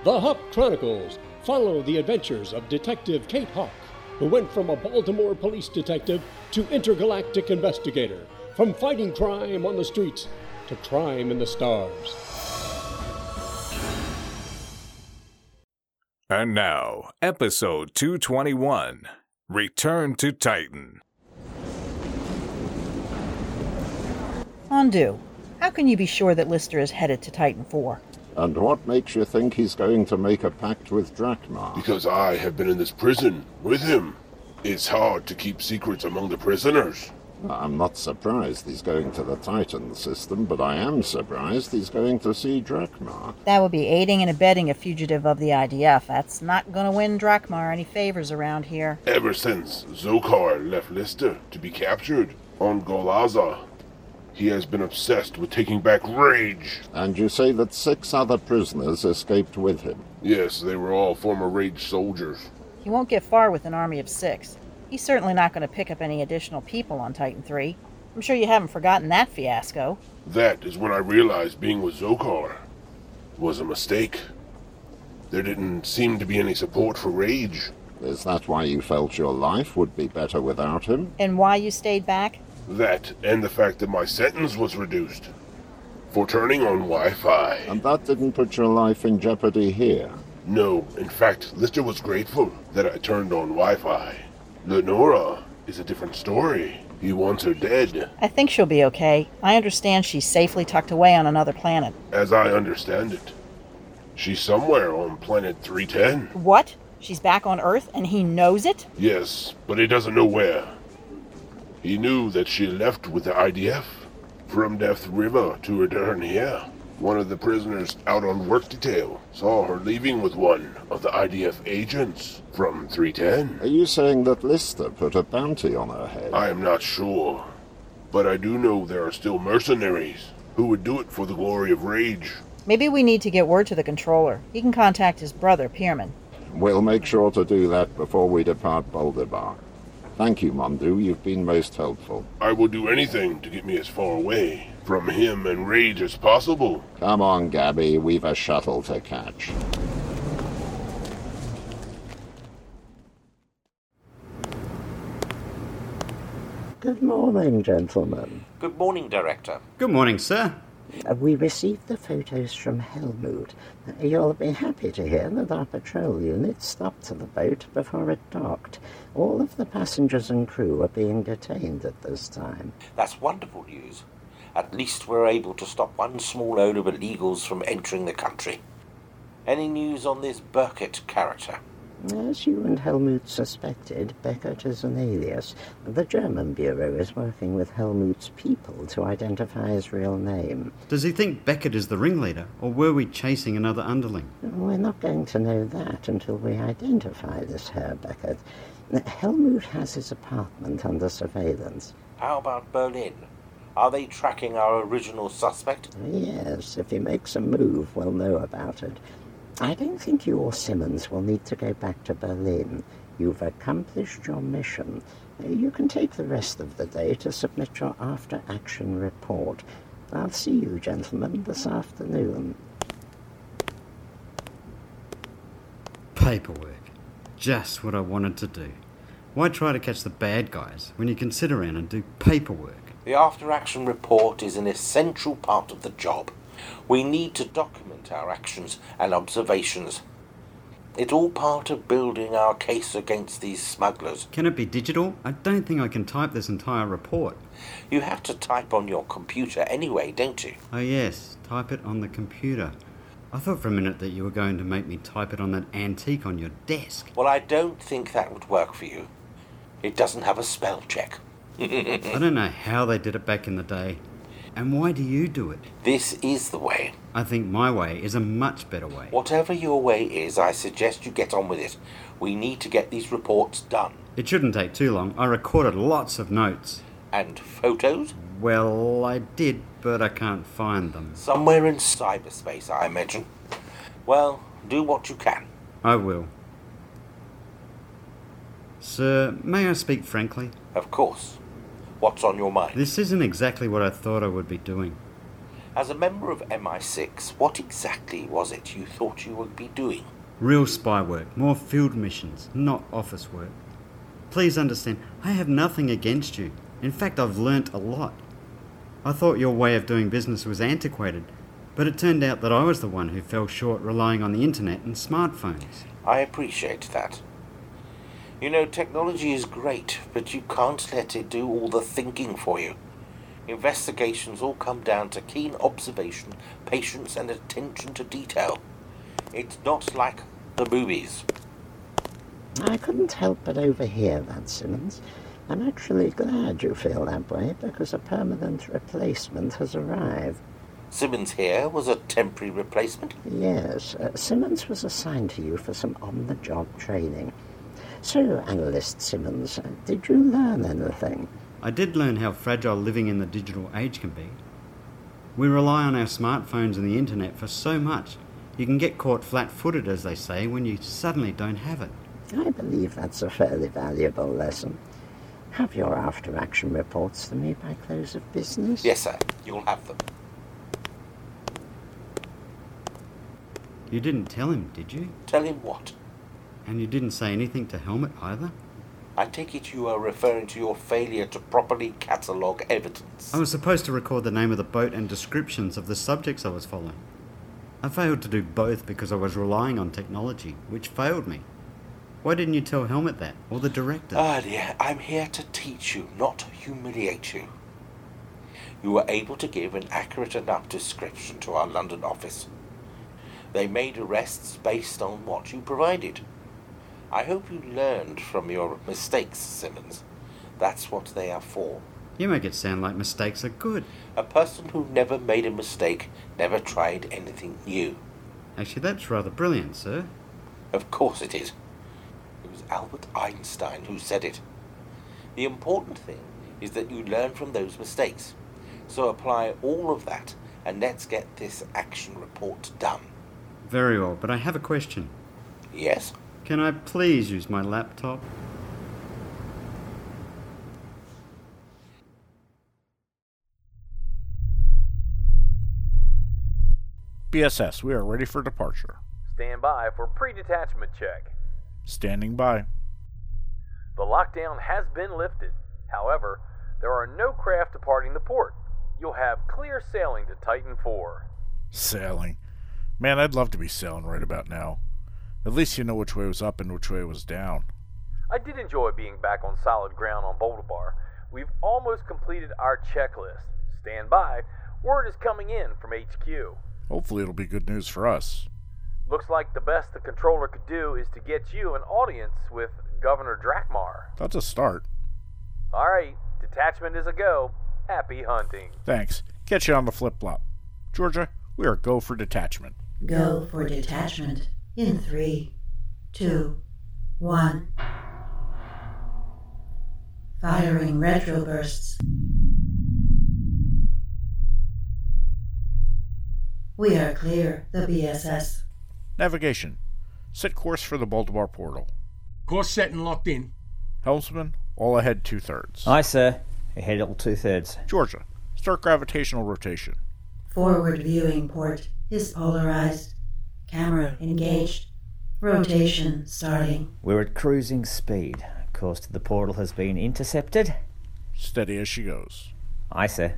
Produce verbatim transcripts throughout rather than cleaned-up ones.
The Hawk Chronicles follow the adventures of Detective Kate Hawk, who went from a Baltimore police detective to intergalactic investigator, from fighting crime on the streets to crime in the stars. And now, episode two twenty-one, Return to Titan. Mondu, how can you be sure that Lister is headed to Titan four? And what makes you think he's going to make a pact with Drakmar? Because I have been in this prison with him. It's hard to keep secrets among the prisoners. I'm not surprised he's going to the Titan system, but I am surprised he's going to see Drakmar. That would be aiding and abetting a fugitive of the I D F. That's not going to win Drakmar any favors around here. Ever since Zokar left Lister to be captured on Golaza, he has been obsessed with taking back Rage. And you say that six other prisoners escaped with him? Yes, they were all former Rage soldiers. He won't get far with an army of six. He's certainly not going to pick up any additional people on Titan three. I'm sure you haven't forgotten that fiasco. That is when I realized being with Zokar was a mistake. There didn't seem to be any support for Rage. Is that why you felt your life would be better without him? And why you stayed back? That, and the fact that my sentence was reduced for turning on Wi-Fi. And that didn't put your life in jeopardy here? No, in fact, Lister was grateful that I turned on Wi-Fi. Lenora is a different story. He wants her dead. I think she'll be okay. I understand she's safely tucked away on another planet. As I understand it, she's somewhere on planet three ten. What? She's back on Earth and he knows it? Yes, but he doesn't know where. He knew that she left with the I D F from Death River to return here. One of the prisoners out on work detail saw her leaving with one of the I D F agents from three ten. Are you saying that Lister put a bounty on her head? I am not sure, but I do know there are still mercenaries who would do it for the glory of Rage. Maybe we need to get word to the controller. He can contact his brother, Pierman. We'll make sure to do that before we depart Boldibar. Thank you, Mondu. You've been most helpful. I will do anything to get me as far away from him and Rage as possible. Come on, Gabby. We've a shuttle to catch. Good morning, gentlemen. Good morning, Director. Good morning, sir. Uh, we received the photos from Helmut. Uh, you'll be happy to hear that our patrol unit stopped to the boat before it docked. All of the passengers and crew are being detained at this time. That's wonderful news. At least we're able to stop one small load of illegals from entering the country. Any news on this Burkett character? As you and Helmut suspected, Beckett is an alias. The German Bureau is working with Helmut's people to identify his real name. Does he think Beckett is the ringleader, or were we chasing another underling? We're not going to know that until we identify this Herr Beckett. Helmut has his apartment under surveillance. How about Berlin? Are they tracking our original suspect? Yes, if he makes a move, we'll know about it. I don't think you or Simmons will need to go back to Berlin. You've accomplished your mission. You can take the rest of the day to submit your after-action report. I'll see you, gentlemen, this afternoon. Paperwork. Just what I wanted to do. Why try to catch the bad guys when you can sit around and do paperwork? The after-action report is an essential part of the job. We need to document our actions and observations. It's all part of building our case against these smugglers. Can it be digital? I don't think I can type this entire report. You have to type on your computer anyway, don't you? Oh yes, type it on the computer. I thought for a minute that you were going to make me type it on that antique on your desk. Well, I don't think that would work for you. It doesn't have a spell check. I don't know how they did it back in the day. And why do you do it? This is the way. I think my way is a much better way. Whatever your way is, I suggest you get on with it. We need to get these reports done. It shouldn't take too long. I recorded lots of notes. And photos? Well, I did, but I can't find them. Somewhere in cyberspace, I imagine. Well, do what you can. I will. Sir, may I speak frankly? Of course. What's on your mind? This isn't exactly what I thought I would be doing. As a member of M I six, what exactly was it you thought you would be doing? Real spy work, more field missions, not office work. Please understand, I have nothing against you. In fact, I've learnt a lot. I thought your way of doing business was antiquated, but it turned out that I was the one who fell short relying on the internet and smartphones. I appreciate that. You know, technology is great, but you can't let it do all the thinking for you. Investigations all come down to keen observation, patience, and attention to detail. It's not like the movies. I couldn't help but overhear that, Simmons. I'm actually glad you feel that way, because a permanent replacement has arrived. Simmons here was a temporary replacement? Yes, uh, Simmons was assigned to you for some on-the-job training. So, Analyst Simmons, uh, did you learn anything? I did learn how fragile living in the digital age can be. We rely on our smartphones and the internet for so much. You can get caught flat-footed, as they say, when you suddenly don't have it. I believe that's a fairly valuable lesson. Have your after-action reports to me by close of business? Yes, sir. You'll have them. You didn't tell him, did you? Tell him what? And you didn't say anything to Helmet either? I take it you are referring to your failure to properly catalogue evidence. I was supposed to record the name of the boat and descriptions of the subjects I was following. I failed to do both because I was relying on technology, which failed me. Why didn't you tell Helmet that, or the director? Ah, dear, I'm here to teach you, not humiliate you. You were able to give an accurate enough description to our London office. They made arrests based on what you provided. I hope you learned from your mistakes, Simmons. That's what they are for. You make it sound like mistakes are good. A person who never made a mistake never tried anything new. Actually, that's rather brilliant, sir. Of course it is. It was Albert Einstein who said it. The important thing is that you learn from those mistakes. So apply all of that, and let's get this action report done. Very well, but I have a question. Yes? Can I please use my laptop? B S S, we are ready for departure. Stand by for pre-detachment check. Standing by. The lockdown has been lifted. However, there are no craft departing the port. You'll have clear sailing to Titan four. Sailing. Man, I'd love to be sailing right about now. At least you know which way was up and which way was down. I did enjoy being back on solid ground on Boulder. We've almost completed our checklist. Stand by. Word is coming in from H Q. Hopefully it'll be good news for us. Looks like the best the controller could do is to get you an audience with Governor Drakmar. That's a start. All right, detachment is a go. Happy hunting. Thanks. Catch you on the flip-flop. Georgia, we are go for detachment. Go for detachment in three, two, one. Firing retro bursts. We are clear, the B S S. Navigation. Set course for the Baltimore portal. Course set and locked in. Helmsman, all ahead two-thirds. Aye, sir. Ahead all two-thirds. Georgia, start gravitational rotation. Forward viewing port is polarized. Camera engaged. Rotation starting. We're at cruising speed. Course to the portal has been intercepted. Steady as she goes. Aye, sir.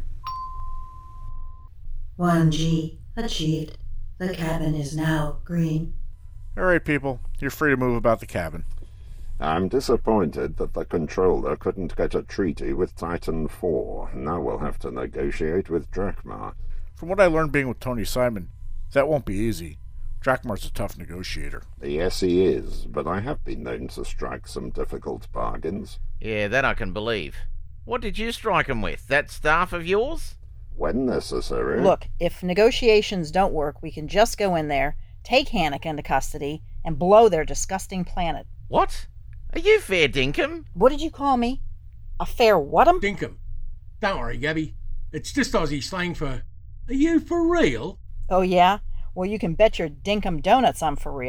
one G achieved. The cabin is now green. All right, people. You're free to move about the cabin. I'm disappointed that the controller couldn't get a treaty with Titan four. Now we'll have to negotiate with Drakmar. From what I learned being with Tony Simon, that won't be easy. Drakmar's a tough negotiator. Yes, he is, but I have been known to strike some difficult bargains. Yeah, that I can believe. What did you strike him with? That staff of yours? When necessary. Look, if negotiations don't work, we can just go in there, take Hanukkah into custody, and blow their disgusting planet. What? Are you fair dinkum? What did you call me? A fair whatum? Dinkum. Don't worry, Gabby. It's just Aussie slang for, are you for real? Oh, yeah? Well, you can bet your dinkum donuts I'm for real.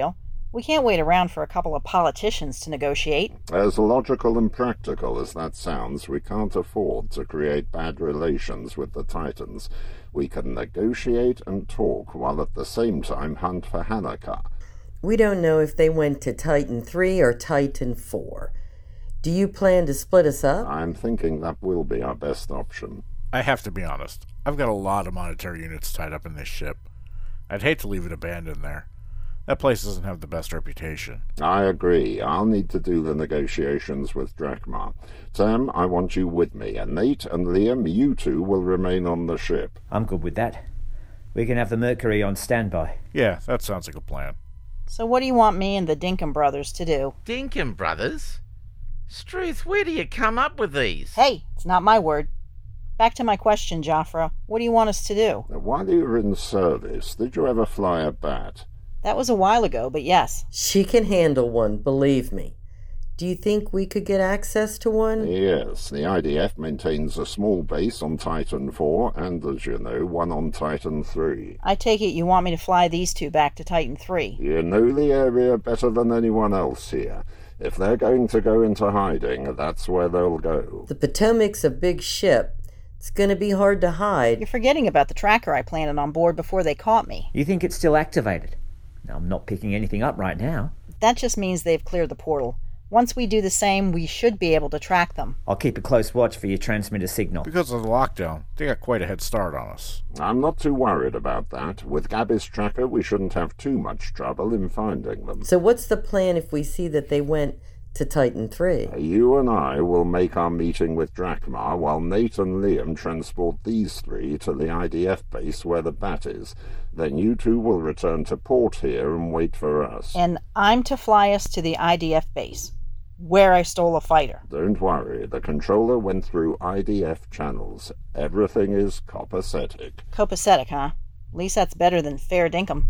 We can't wait around for a couple of politicians to negotiate. As logical and practical as that sounds, we can't afford to create bad relations with the Titans. We can negotiate and talk while at the same time hunt for Hanukkah. We don't know if they went to Titan three or Titan four. Do you plan to split us up? I'm thinking that will be our best option. I have to be honest. I've got a lot of monetary units tied up in this ship. I'd hate to leave it abandoned there. That place doesn't have the best reputation. I agree. I'll need to do the negotiations with Drakmar. Sam, I want you with me, and Nate and Liam, you two will remain on the ship. I'm good with that. We can have the Mercury on standby. Yeah, that sounds like a plan. So what do you want me and the Dinkum brothers to do? Dinkum brothers? Struth, where do you come up with these? Hey, it's not my word. Back to my question, Jafra. What do you want us to do? While you were in service, did you ever fly a bat? That was a while ago, but yes. She can handle one, believe me. Do you think we could get access to one? Yes, the I D F maintains a small base on Titan four and, as you know, one on Titan three. I take it you want me to fly these two back to Titan three. You know the area better than anyone else here. If they're going to go into hiding, that's where they'll go. The Potomac's a big ship. It's going to be hard to hide. You're forgetting about the tracker I planted on board before they caught me. You think it's still activated? I'm not picking anything up right now. That just means they've cleared the portal. Once we do the same, we should be able to track them. I'll keep a close watch for your transmitter signal. Because of the lockdown, they got quite a head start on us. I'm not too worried about that. With Gabby's tracker, we shouldn't have too much trouble in finding them. So what's the plan if we see that they went to Titan three? You and I will make our meeting with Drakmar while Nate and Liam transport these three to the I D F base where the bat is. Then you two will return to port here and wait for us. And I'm to fly us to the I D F base, where I stole a fighter. Don't worry, the controller went through I D F channels. Everything is copacetic. Copacetic, huh? At least that's better than fair dinkum.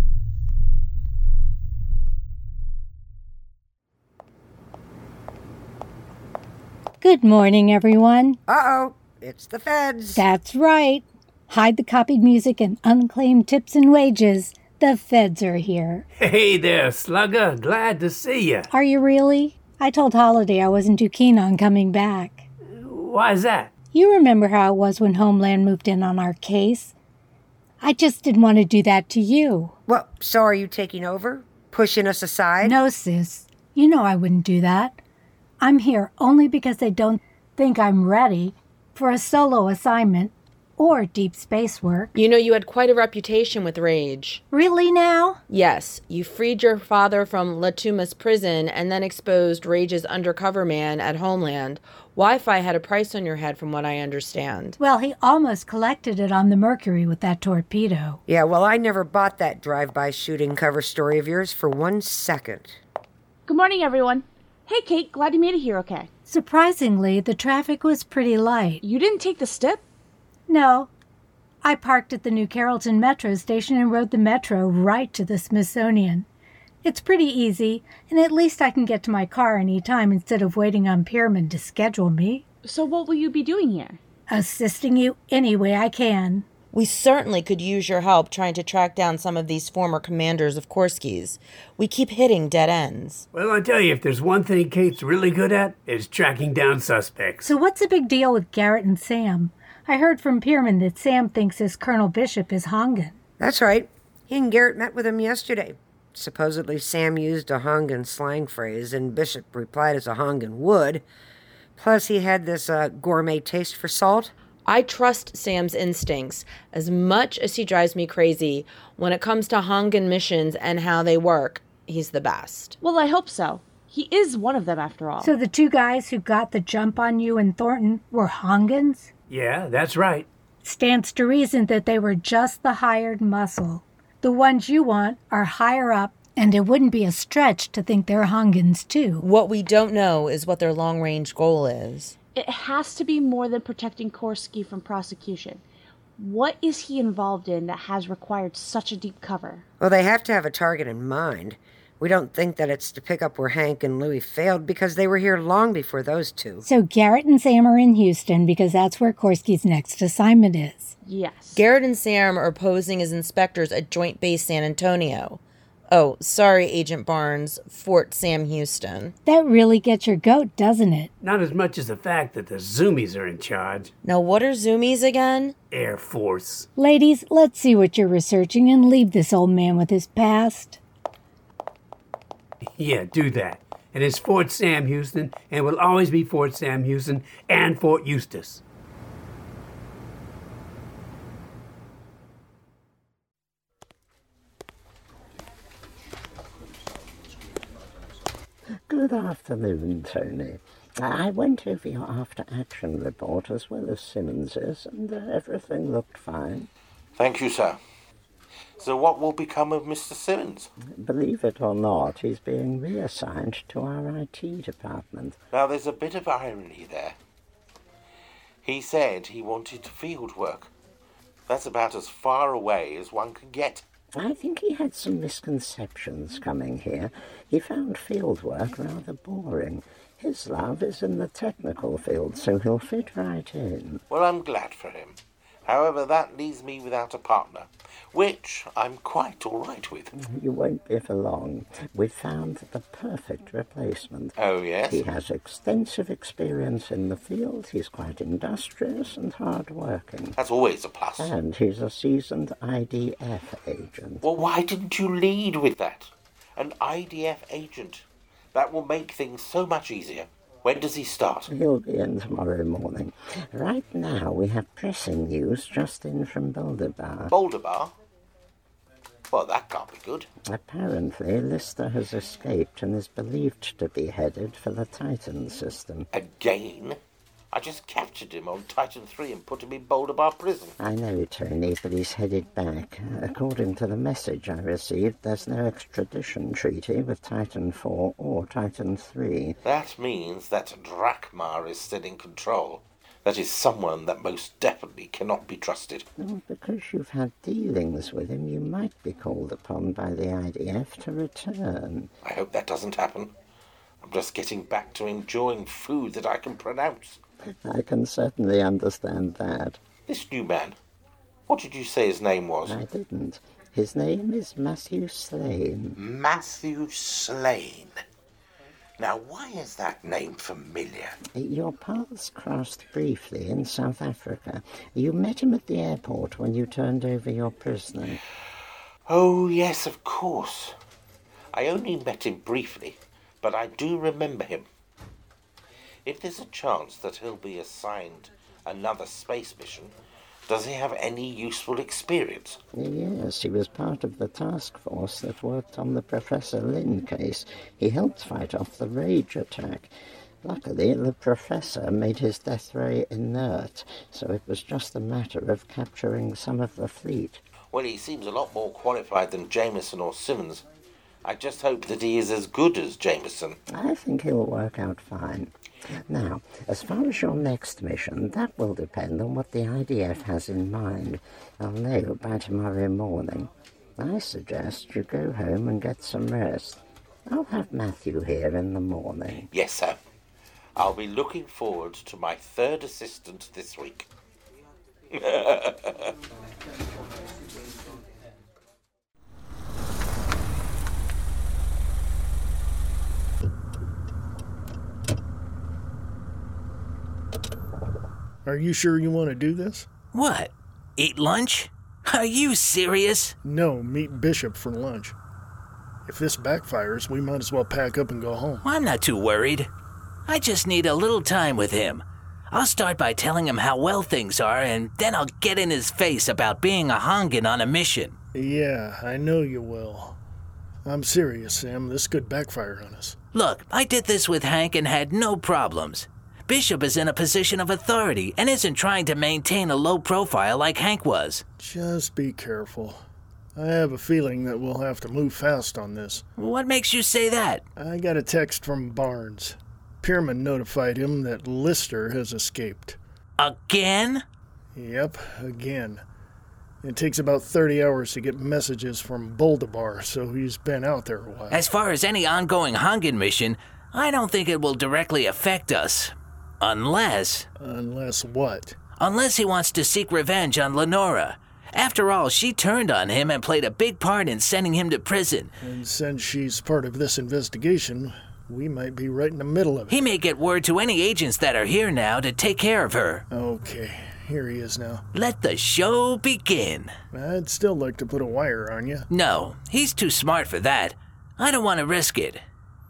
Good morning, everyone. Uh-oh, it's the feds. That's right. Hide the copied music and unclaimed tips and wages. The feds are here. Hey there, Slugger. Glad to see you. Are you really? I told Holiday I wasn't too keen on coming back. Why's that? You remember how it was when Homeland moved in on our case? I just didn't want to do that to you. Well, so are you taking over? Pushing us aside? No, sis. You know I wouldn't do that. I'm here only because they don't think I'm ready for a solo assignment or deep space work. You know, you had quite a reputation with Rage. Really now? Yes. You freed your father from Latuma's prison and then exposed Rage's undercover man at Homeland. Wi-Fi had a price on your head from what I understand. Well, he almost collected it on the Mercury with that torpedo. Yeah, well, I never bought that drive-by shooting cover story of yours for one second. Good morning, everyone. Hey, Kate, glad you made it here okay. Surprisingly, the traffic was pretty light. You didn't take the stip? No. I parked at the New Carrollton Metro station and rode the metro right to the Smithsonian. It's pretty easy, and at least I can get to my car any time instead of waiting on Pierman to schedule me. So what will you be doing here? Assisting you any way I can. We certainly could use your help trying to track down some of these former commanders of Korski's. We keep hitting dead ends. Well, I tell you, if there's one thing Kate's really good at, it's tracking down suspects. So what's the big deal with Garrett and Sam? I heard from Pierman that Sam thinks his Colonel Bishop is Hongan. That's right. He and Garrett met with him yesterday. Supposedly Sam used a Hongan slang phrase, and Bishop replied as a Hongan would. Plus, he had this uh, gourmet taste for salt. I trust Sam's instincts as much as he drives me crazy. When it comes to Hongan missions and how they work, he's the best. Well, I hope so. He is one of them, after all. So the two guys who got the jump on you and Thornton were Hongans? Yeah, that's right. Stands to reason that they were just the hired muscle. The ones you want are higher up, and it wouldn't be a stretch to think they're Hongans, too. What we don't know is what their long-range goal is. It has to be more than protecting Korski from prosecution. What is he involved in that has required such a deep cover? Well, they have to have a target in mind. We don't think that it's to pick up where Hank and Louis failed because they were here long before those two. So Garrett and Sam are in Houston because that's where Korski's next assignment is. Yes. Garrett and Sam are posing as inspectors at Joint Base San Antonio. Oh, sorry, Agent Barnes. Fort Sam Houston. That really gets your goat, doesn't it? Not as much as the fact that the Zoomies are in charge. Now, what are Zoomies again? Air Force. Ladies, let's see what you're researching and leave this old man with his past. Yeah, do that. And it's Fort Sam Houston, and will always be Fort Sam Houston and Fort Eustis. Good afternoon, Tony. I went over your after-action report as well as Simmons's, and uh, everything looked fine. Thank you, sir. So what will become of Mister Simmons? Believe it or not, he's being reassigned to our I T department. Now, there's a bit of irony there. He said he wanted field work. That's about as far away as one can get. I think he had some misconceptions coming here. He found field work rather boring. His love is in the technical field, so he'll fit right in. Well, I'm glad for him. However, that leaves me without a partner, which I'm quite all right with. You won't be for long. We've found the perfect replacement. Oh, yes? He has extensive experience in the field. He's quite industrious and hard-working. That's always a plus. And he's a seasoned I D F agent. Well, why didn't you lead with that? An I D F agent. That will make things so much easier. When does he start? He'll be in tomorrow morning. Right now, we have pressing news just in from Boulder Bar. Boulder Bar? Well, that can't be good. Apparently, Lister has escaped and is believed to be headed for the Titan system. Again? I just captured him on Titan three and put him in Boulder Bar prison. I know, Tony, but he's headed back. According to the message I received, there's no extradition treaty with Titan four or Titan three. That means that Drakmar is still in control. That is someone that most definitely cannot be trusted. Well, because you've had dealings with him, you might be called upon by the I D F to return. I hope that doesn't happen. I'm just getting back to enjoying food that I can pronounce. I can certainly understand that. This new man, what did you say his name was? I didn't. His name is Matthew Slane. Matthew Slane. Now, why is that name familiar? Your paths crossed briefly in South Africa. You met him at the airport when you turned over your prisoner. Oh, yes, of course. I only met him briefly, but I do remember him. If there's a chance that he'll be assigned another space mission, does he have any useful experience? Yes, he was part of the task force that worked on the Professor Lin case. He helped fight off the Rage attack. Luckily, the Professor made his death ray inert, so it was just a matter of capturing some of the fleet. Well, he seems a lot more qualified than Jameson or Simmons. I just hope that he is as good as Jameson. I think he'll work out fine. Now, as far as your next mission, that will depend on what the I D F has in mind. I'll know by tomorrow morning. I suggest you go home and get some rest. I'll have Matthew here in the morning. Yes, sir. I'll be looking forward to my third assistant this week. Are you sure you want to do this? What? Eat lunch? Are you serious? No, meet Bishop for lunch. If this backfires, we might as well pack up and go home. I'm not too worried. I just need a little time with him. I'll start by telling him how well things are, and then I'll get in his face about being a Hongan on a mission. Yeah, I know you will. I'm serious, Sam. This could backfire on us. Look, I did this with Hank and had no problems. Bishop is in a position of authority and isn't trying to maintain a low profile like Hank was. Just be careful. I have a feeling that we'll have to move fast on this. What makes you say that? I got a text from Barnes. Pierman notified him that Lister has escaped. Again? Yep, again. It takes about thirty hours to get messages from Boulder Bar, so he's been out there a while. As far as any ongoing Hongan mission, I don't think it will directly affect us. Unless... Unless what? Unless he wants to seek revenge on Lenora. After all, she turned on him and played a big part in sending him to prison. And since she's part of this investigation, we might be right in the middle of it. He may get word to any agents that are here now to take care of her. Okay, here he is now. Let the show begin. I'd still like to put a wire on you. No, he's too smart for that. I don't want to risk it.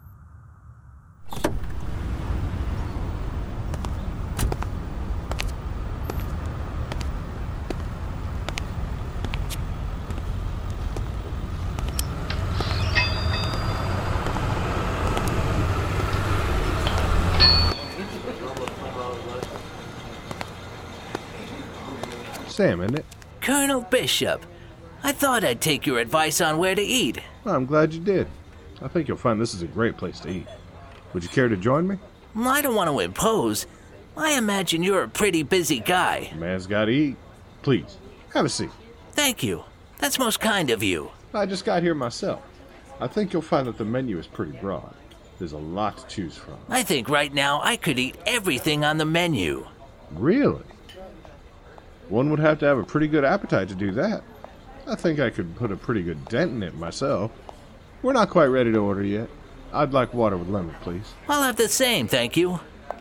Sam, isn't it? Colonel Bishop, I thought I'd take your advice on where to eat. Well, I'm glad you did. I think you'll find this is a great place to eat. Would you care to join me? Well, I don't want to impose. I imagine you're a pretty busy guy. Man's gotta eat. Please, have a seat. Thank you. That's most kind of you. I just got here myself. I think you'll find that the menu is pretty broad. There's a lot to choose from. I think right now I could eat everything on the menu. Really? One would have to have a pretty good appetite to do that. I think I could put a pretty good dent in it myself. We're not quite ready to order yet. I'd like water with lemon, please. I'll have the same, thank you.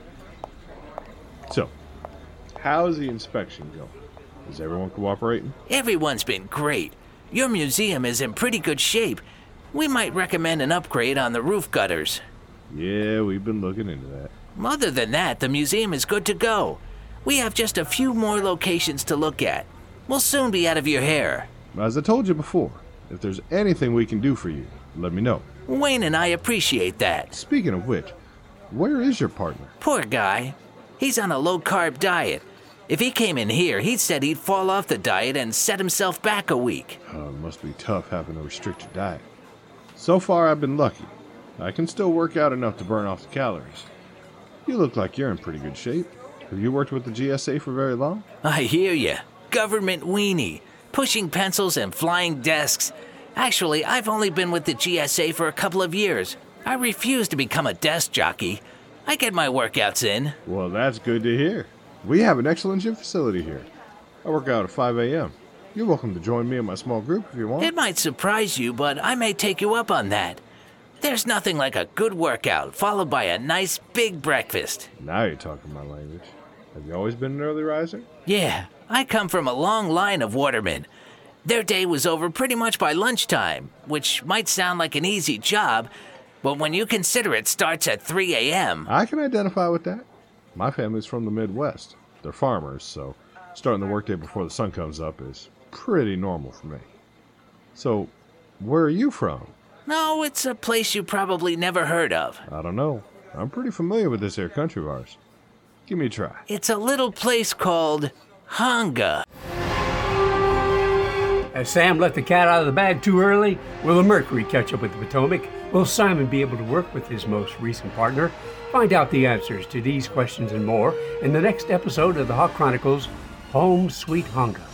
So, how's the inspection going? Is everyone cooperating? Everyone's been great. Your museum is in pretty good shape. We might recommend an upgrade on the roof gutters. Yeah, we've been looking into that. Other than that, the museum is good to go. We have just a few more locations to look at. We'll soon be out of your hair. As I told you before, if there's anything we can do for you, let me know. Wayne and I appreciate that. Speaking of which, where is your partner? Poor guy. He's on a low-carb diet. If he came in here, he said he'd fall off the diet and set himself back a week. Oh, it must be tough having to restrict your diet. So far, I've been lucky. I can still work out enough to burn off the calories. You look like you're in pretty good shape. Have you worked with the G S A for very long? I hear ya. Government weenie. Pushing pencils and flying desks. Actually, I've only been with the G S A for a couple of years. I refuse to become a desk jockey. I get my workouts in. Well, that's good to hear. We have an excellent gym facility here. I work out at five a.m. You're welcome to join me in my small group if you want. It might surprise you, but I may take you up on that. There's nothing like a good workout, followed by a nice big breakfast. Now you're talking my language. Have you always been an early riser? Yeah, I come from a long line of watermen. Their day was over pretty much by lunchtime, which might sound like an easy job, but when you consider it starts at three a.m. I can identify with that. My family's from the Midwest. They're farmers, so starting the workday before the sun comes up is pretty normal for me. So, where are you from? No, it's a place you probably never heard of. I don't know. I'm pretty familiar with this here country of ours. Give me a try. It's a little place called Hanga. Has Sam let the cat out of the bag too early? Will the Mercury catch up with the Potomac? Will Simon be able to work with his most recent partner? Find out the answers to these questions and more in the next episode of the Hawk Chronicles, Home Sweet Hanga.